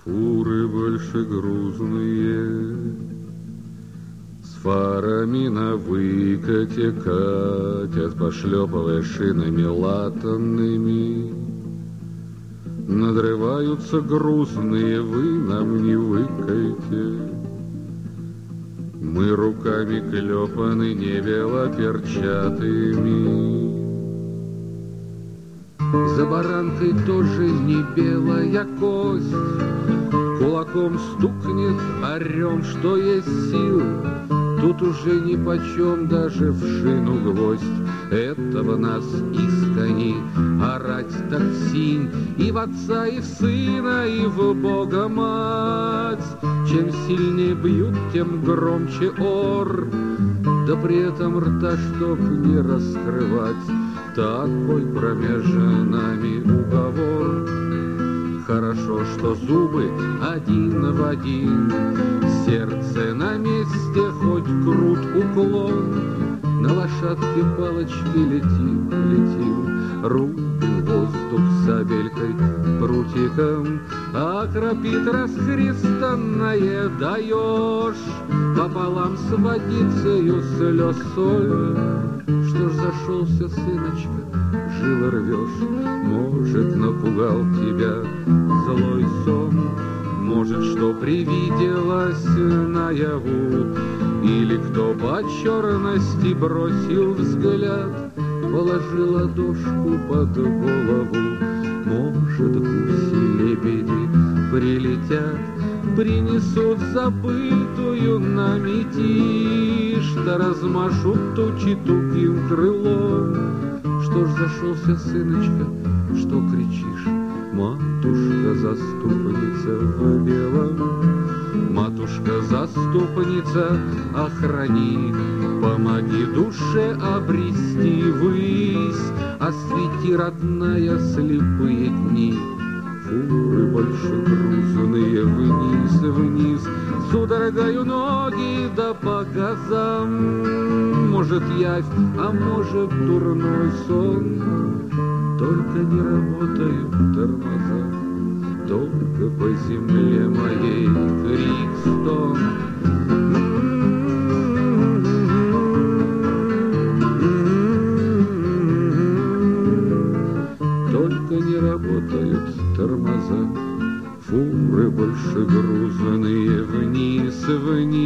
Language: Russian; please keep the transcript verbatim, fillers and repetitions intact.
Фуры больше грузные, с фарами на выкате катят, пошлепывая шинами латанными. Надрываются грузные, вы нам не выкайте. Мы руками клепаны, не белоперчатыми. За баранкой тоже не белая кость, кулаком стукнет, орем, что есть сил. Тут уже нипочем даже в шину гвоздь. Этого нас искони орать так синь и в отца, и в сына, и в Бога мать. Чем сильнее бьют, тем громче ор, да при этом рта чтоб не раскрывать. Такой промеж нами уговор. Хорошо, что зубы один в один, сердце на месте, хоть крут уклон. На лошадке палочки летим, летим, рубим воздух сабелькой, прутиком, а крапит расхристанное даешь пополам с водицею слез соль. Что ж зашелся, сыночка, жилы рвешь? Может, напугал тебя злой сон? Может, что привиделось наяву? Или кто по черности бросил взгляд, положил ладошку под голову? Может, гуси-лебеди прилетят, принесут забытую нами тишь, да размашут тучи тугим крылом. Что ж зашелся, сыночка, что кричишь? Матушка-заступница в белом, матушка-заступница, охрани, помоги душе обрести высь, освети, родная, слепые дни. Фуры больше грузные, вниз, вниз, судорогаю ноги да по газам. Может, явь, а может, дурной сон. Только не работают тормоза, только по земле моей крик стон. Только не работают тормоза, фуры больше грузные, вниз, вниз.